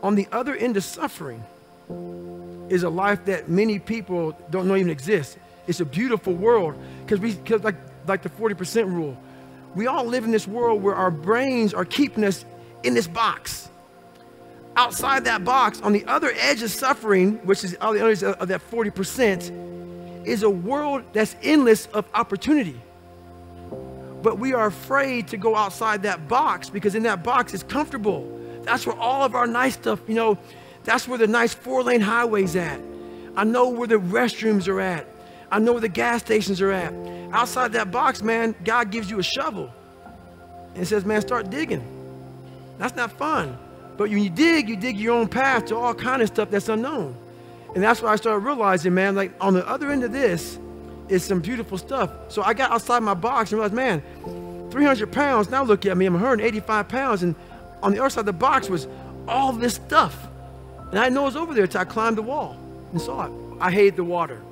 On the other end of suffering is a life that many people don't know even exists. It's a beautiful world because like the 40% rule, we all live in this world where our brains are keeping us in this box. Outside that box, on the other edge of suffering, which is on the other edge of that 40%, is a world that's endless of opportunity. But we are afraid to go outside that box because in that box it's comfortable. That's where all of our nice stuff, that's where the nice 4-lane highway's at. I know where the restrooms are at. I know where the gas stations are at. Outside that box, man, God gives you a shovel and says, man, start digging. That's not fun. But when you dig your own path to all kind of stuff that's unknown. And that's what I started realizing, man, like on the other end of this is some beautiful stuff. So I got outside my box and realized, man, 300 pounds, now look at me, I'm 185 pounds. And on the other side of the box was all this stuff. And I didn't know it was over there until I climbed the wall and saw it. I hated the water.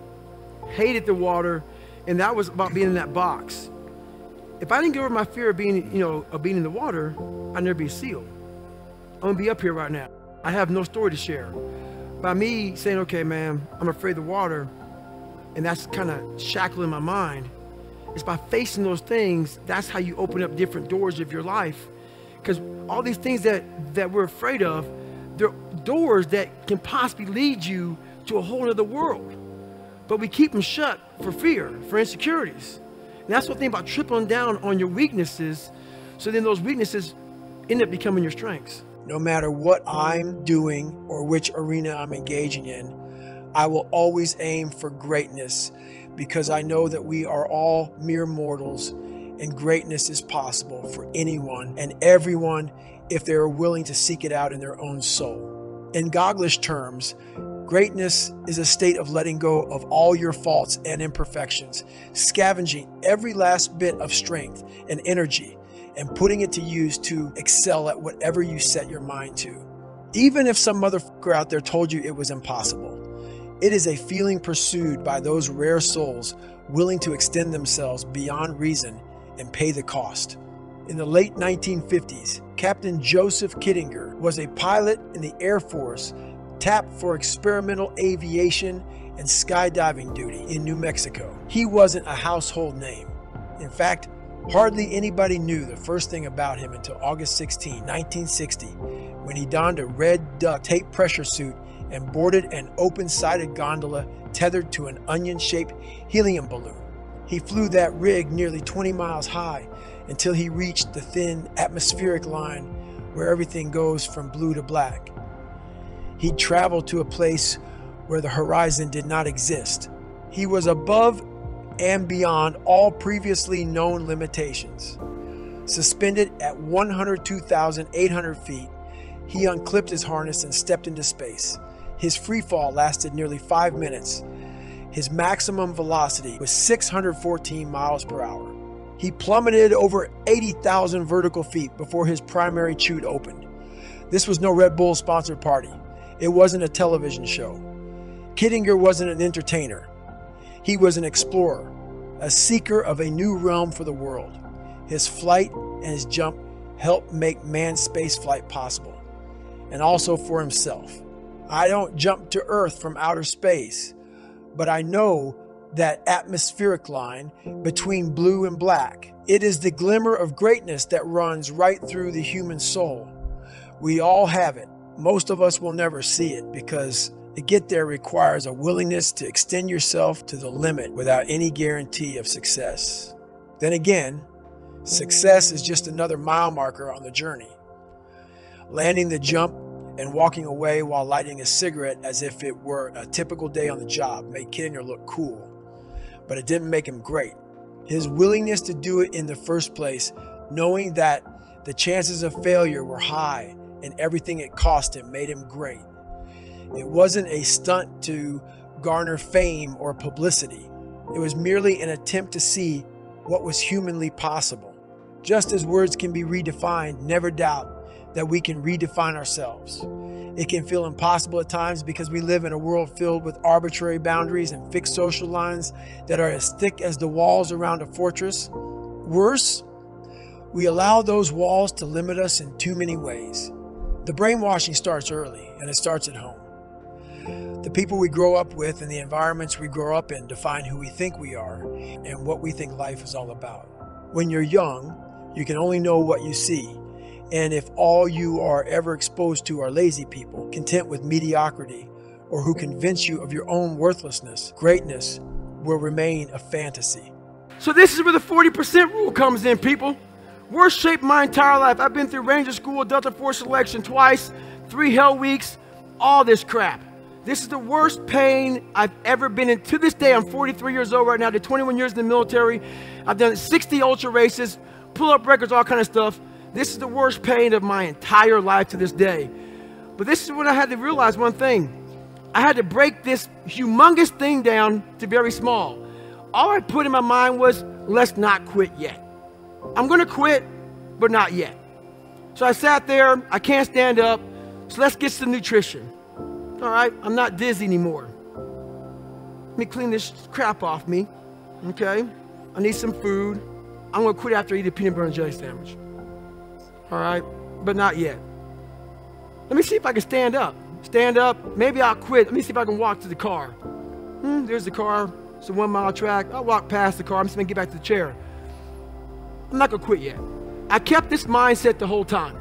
And that was about being in that box. If I didn't get over my fear of being, of being in the water, I'd never be a SEAL. I'm gonna be up here right now. I have no story to share. By me saying, okay, man, I'm afraid of the water, and that's kind of shackling my mind, it's by facing those things, that's how you open up different doors of your life. Because all these things that we're afraid of, they're doors that can possibly lead you to a whole other world. But we keep them shut for fear, for insecurities. And that's the thing about tripling down on your weaknesses, so then those weaknesses end up becoming your strengths. No matter what I'm doing or which arena I'm engaging in, I will always aim for greatness because I know that we are all mere mortals and greatness is possible for anyone and everyone if they are willing to seek it out in their own soul. In Goglish terms, greatness is a state of letting go of all your faults and imperfections, scavenging every last bit of strength and energy, and putting it to use to excel at whatever you set your mind to. Even if some motherfucker out there told you it was impossible, it is a feeling pursued by those rare souls willing to extend themselves beyond reason and pay the cost. In the late 1950s, Captain Joseph Kittinger was a pilot in the Air Force tapped for experimental aviation and skydiving duty in New Mexico. He wasn't a household name. In fact, hardly anybody knew the first thing about him until August 16, 1960, when he donned a red duck tape pressure suit and boarded an open-sided gondola tethered to an onion-shaped helium balloon. He flew that rig nearly 20 miles high until he reached the thin atmospheric line where everything goes from blue to black. He traveled to a place where the horizon did not exist. He was above and beyond all previously known limitations. Suspended at 102,800 feet, he unclipped his harness and stepped into space. His free fall lasted nearly 5 minutes. His maximum velocity was 614 miles per hour. He plummeted over 80,000 vertical feet before his primary chute opened. This was no Red Bull sponsored party. It wasn't a television show. Kittinger wasn't an entertainer. He was an explorer, a seeker of a new realm for the world. His flight and his jump helped make manned space flight possible, and also for himself. I don't jump to Earth from outer space, but I know that atmospheric line between blue and black. It is the glimmer of greatness that runs right through the human soul. We all have it. Most of us will never see it because to get there requires a willingness to extend yourself to the limit without any guarantee of success. Then again, success is just another mile marker on the journey. Landing the jump and walking away while lighting a cigarette as if it were a typical day on the job made Kittinger look cool, but it didn't make him great. His willingness to do it in the first place, knowing that the chances of failure were high and everything it cost him, made him great. It wasn't a stunt to garner fame or publicity. It was merely an attempt to see what was humanly possible. Just as words can be redefined, never doubt that we can redefine ourselves. It can feel impossible at times because we live in a world filled with arbitrary boundaries and fixed social lines that are as thick as the walls around a fortress. Worse, we allow those walls to limit us in too many ways. The brainwashing starts early, and it starts at home. The people we grow up with and the environments we grow up in define who we think we are and what we think life is all about. When you're young, you can only know what you see. And if all you are ever exposed to are lazy people, content with mediocrity, or who convince you of your own worthlessness, greatness will remain a fantasy. So this is where the 40% rule comes in, people. Worst shape my entire life. I've been through Ranger School, Delta Force selection twice, 3 hell weeks, all this crap. This is the worst pain I've ever been in. To this day, I'm 43 years old right now. I did 21 years in the military. I've done 60 ultra races, pull-up records, all kind of stuff. This is the worst pain of my entire life to this day. But this is when I had to realize one thing. I had to break this humongous thing down to very small. All I put in my mind was, let's not quit yet. I'm going to quit, but not yet. So I sat there. I can't stand up. So let's get some nutrition. All right, I'm not dizzy anymore. Let me clean this crap off me. Okay, I need some food. I'm going to quit after I eat a peanut butter and jelly sandwich. All right, but not yet. Let me see if I can stand up. Stand up. Maybe I'll quit. Let me see if I can walk to the car. There's the car. It's a 1 mile track. I'll walk past the car. I'm just going to get back to the chair. I'm not going to quit yet. I kept this mindset the whole time.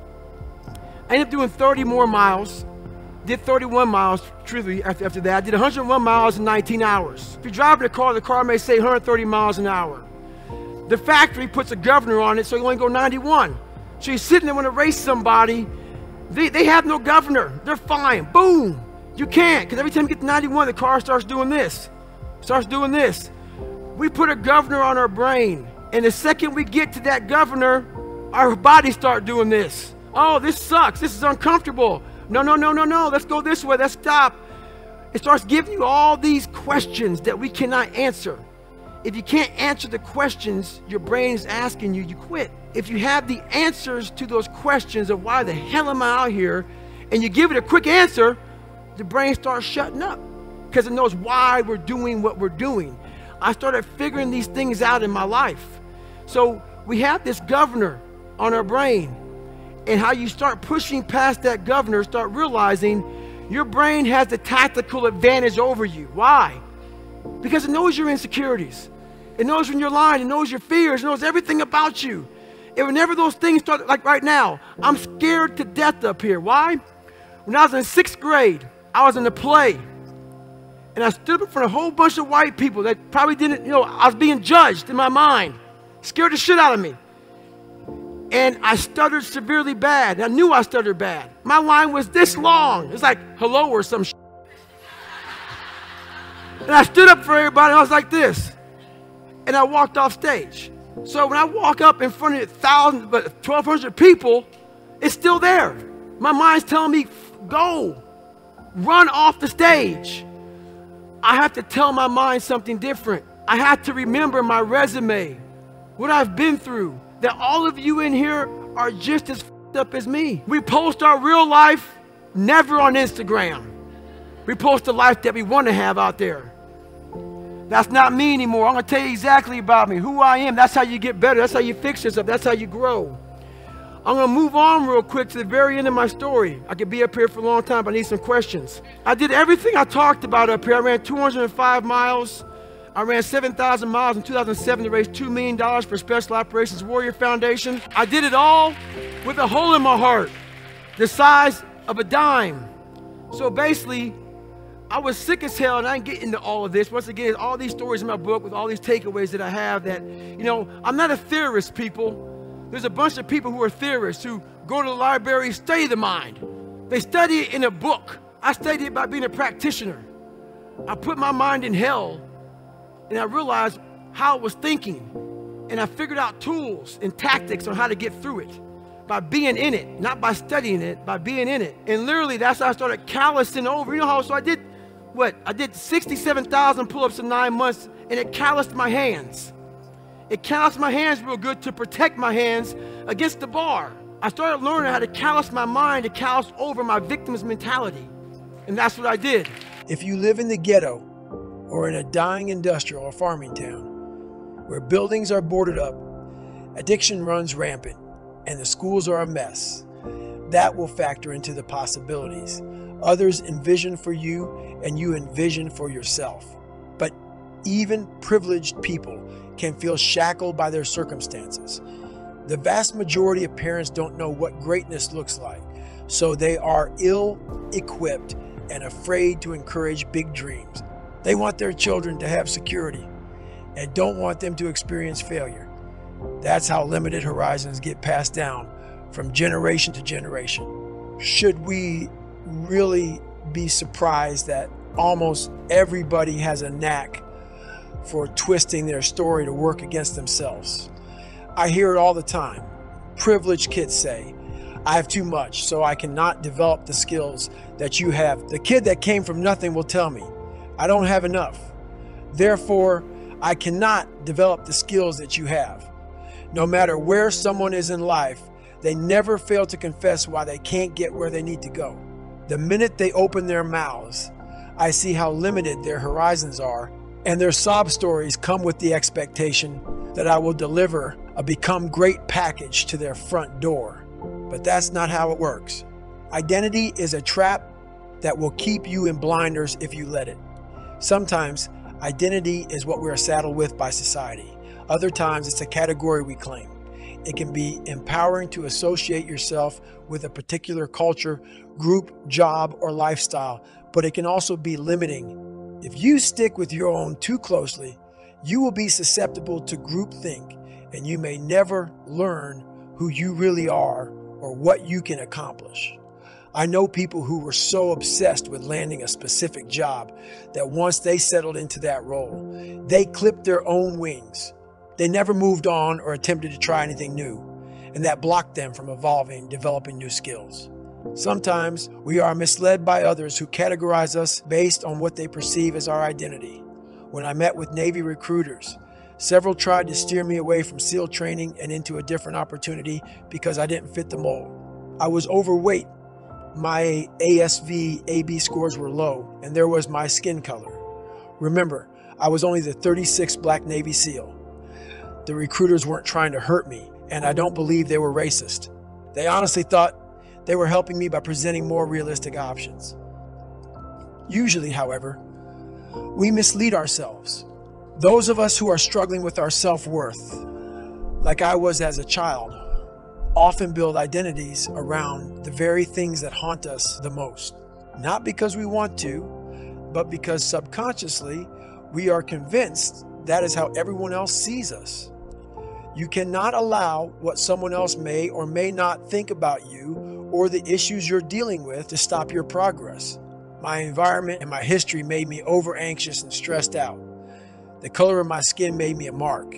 I ended up doing 30 more miles. Did 31 miles, truthfully, after that. I did 101 miles in 19 hours. If you're driving a car, the car may say 130 miles an hour. The factory puts a governor on it, so you only go 91. So you're sitting there when to race somebody. They have no governor. They're fine. Boom. You can't, because every time you get to 91, the car starts doing this. Starts doing this. We put a governor on our brain. And the second we get to that governor, our bodies start doing this. Oh, this sucks. This is uncomfortable. No. Let's go this way. Let's stop. It starts giving you all these questions that we cannot answer. If you can't answer the questions your brain is asking you, you quit. If you have the answers to those questions of why the hell am I out here, and you give it a quick answer, the brain starts shutting up because it knows why we're doing what we're doing. I started figuring these things out in my life. So we have this governor on our brain, and how you start pushing past that governor, start realizing your brain has the tactical advantage over you. Why? Because it knows your insecurities. It knows when you're lying. It knows your fears. It knows everything about you. And whenever those things start, like right now, I'm scared to death up here. Why? When I was in 6th grade, I was in a play. And I stood up in front of a whole bunch of white people that probably didn't, I was being judged in my mind. Scared the shit out of me. And I stuttered severely bad. I knew I stuttered bad. My line was this long. It's like, hello or some shit. And I stood up for everybody, and I was like this. And I walked off stage. So when I walk up in front of 1,200 people, it's still there. My mind's telling me, go. Run off the stage. I have to tell my mind something different. I have to remember my resume, what I've been through, that all of you in here are just as f***ed up as me. We post our real life, never on Instagram. We post the life that we want to have out there. That's not me anymore. I'm going to tell you exactly about me, who I am. That's how you get better. That's how you fix yourself. That's how you grow. I'm going to move on real quick to the very end of my story. I could be up here for a long time, but I need some questions. I did everything I talked about up here. I ran 205 miles. I ran 7,000 miles in 2007 to raise $2 million for Special Operations Warrior Foundation. I did it all with a hole in my heart, the size of a dime. So basically, I was sick as hell, and I didn't get into all of this. Once again, all these stories in my book with all these takeaways that I have that, I'm not a theorist, people. There's a bunch of people who are theorists who go to the library, study the mind. They study it in a book. I studied it by being a practitioner. I put my mind in hell, and I realized how it was thinking. And I figured out tools and tactics on how to get through it by being in it, not by studying it, by being in it. And literally, that's how I started callousing over. So I did what? I did 67,000 pull-ups in 9 months, and it calloused my hands. It calloused my hands real good to protect my hands against the bar. I started learning how to callous my mind, to callous over my victim's mentality. And that's what I did. If you live in the ghetto or in a dying industrial or farming town where buildings are boarded up, addiction runs rampant, and the schools are a mess, that will factor into the possibilities. Others envision for you and you envision for yourself. But even privileged people can feel shackled by their circumstances. The vast majority of parents don't know what greatness looks like, so they are ill-equipped and afraid to encourage big dreams. They want their children to have security and don't want them to experience failure. That's how limited horizons get passed down from generation to generation. Should we really be surprised that almost everybody has a knack for twisting their story to work against themselves? I hear it all the time. Privileged kids say, I have too much, so I cannot develop the skills that you have. The kid that came from nothing will tell me, I don't have enough. Therefore, I cannot develop the skills that you have. No matter where someone is in life, they never fail to confess why they can't get where they need to go. The minute they open their mouths, I see how limited their horizons are, and their sob stories come with the expectation that I will deliver a become great package to their front door. But that's not how it works. Identity is a trap that will keep you in blinders if you let it. Sometimes identity is what we're saddled with by society. Other times it's a category we claim. It can be empowering to associate yourself with a particular culture, group, job, or lifestyle, but it can also be limiting. If you stick with your own too closely, you will be susceptible to groupthink, and you may never learn who you really are or what you can accomplish. I know people who were so obsessed with landing a specific job that once they settled into that role, they clipped their own wings. They never moved on or attempted to try anything new, and that blocked them from evolving and developing new skills. Sometimes we are misled by others who categorize us based on what they perceive as our identity. When I met with Navy recruiters, several tried to steer me away from SEAL training and into a different opportunity because I didn't fit the mold. I was overweight, my ASV AB scores were low, and there was my skin color. Remember, I was only the 36th Black Navy SEAL. The recruiters weren't trying to hurt me, and I don't believe they were racist. They honestly thought they were helping me by presenting more realistic options. Usually, however, we mislead ourselves. Those of us who are struggling with our self-worth, like I was as a child, often build identities around the very things that haunt us the most. Not because we want to, but because subconsciously we are convinced that is how everyone else sees us. You cannot allow what someone else may or may not think about you or the issues you're dealing with to stop your progress. My environment and my history made me over anxious and stressed out. The color of my skin made me a mark.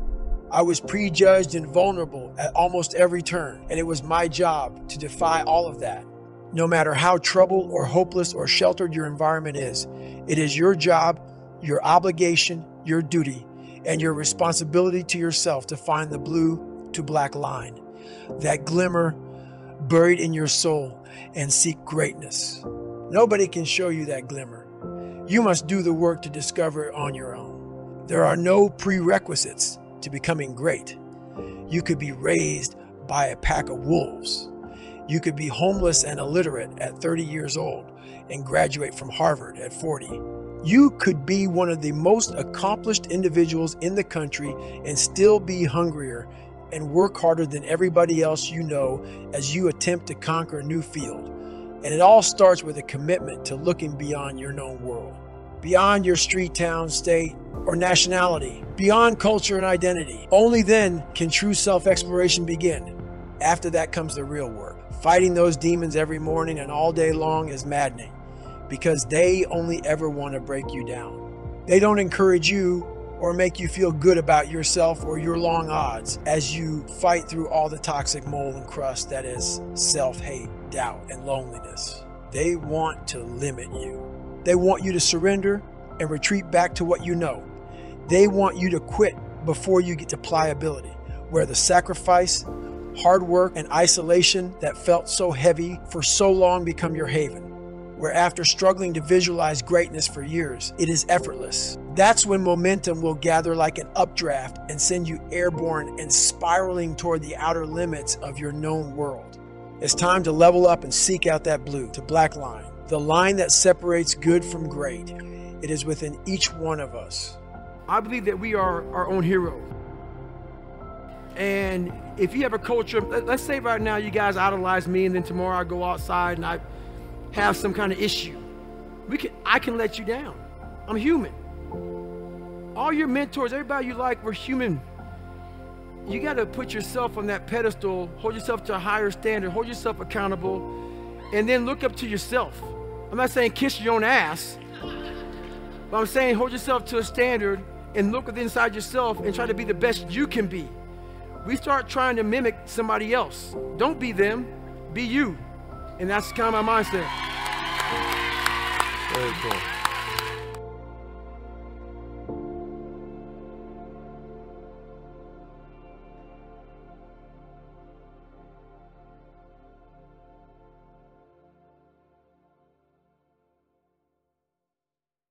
I was prejudged and vulnerable at almost every turn, and it was my job to defy all of that. No matter how troubled or hopeless or sheltered your environment is, it is your job, your obligation, your duty, and your responsibility to yourself to find the blue to black line, that glimmer buried in your soul, and seek greatness. Nobody can show you that glimmer. You must do the work to discover it on your own. There are no prerequisites to becoming great. You could be raised by a pack of wolves. You could be homeless and illiterate at 30 years old and graduate from Harvard at 40. You could be one of the most accomplished individuals in the country and still be hungrier and work harder than everybody else you know as you attempt to conquer a new field. And it all starts with a commitment to looking beyond your known world, beyond your street, town, state, or nationality, beyond culture and identity. Only then can true self-exploration begin. After that comes the real work. Fighting those demons every morning and all day long is maddening, because they only ever want to break you down. They don't encourage you or make you feel good about yourself or your long odds as you fight through all the toxic mold and crust that is self-hate, doubt, and loneliness. They want to limit you. They want you to surrender and retreat back to what you know. They want you to quit before you get to pliability, where the sacrifice, hard work, and isolation that felt so heavy for so long become your haven, where after struggling to visualize greatness for years, it is effortless. That's when momentum will gather like an updraft and send you airborne and spiraling toward the outer limits of your known world. It's time to level up and seek out that blue to black line, the line that separates good from great. It is within each one of us. I believe that we are our own hero. And if you have a culture, let's say right now you guys idolize me, and then tomorrow I go outside and I have some kind of issue. I can let you down. I'm human. All your mentors, everybody you like, we're human. You got to put yourself on that pedestal, hold yourself to a higher standard, hold yourself accountable, and then look up to yourself. I'm not saying kiss your own ass, but I'm saying hold yourself to a standard and look inside yourself and try to be the best you can be. We start trying to mimic somebody else. Don't be them, be you. And that's kind of my mindset. Very cool.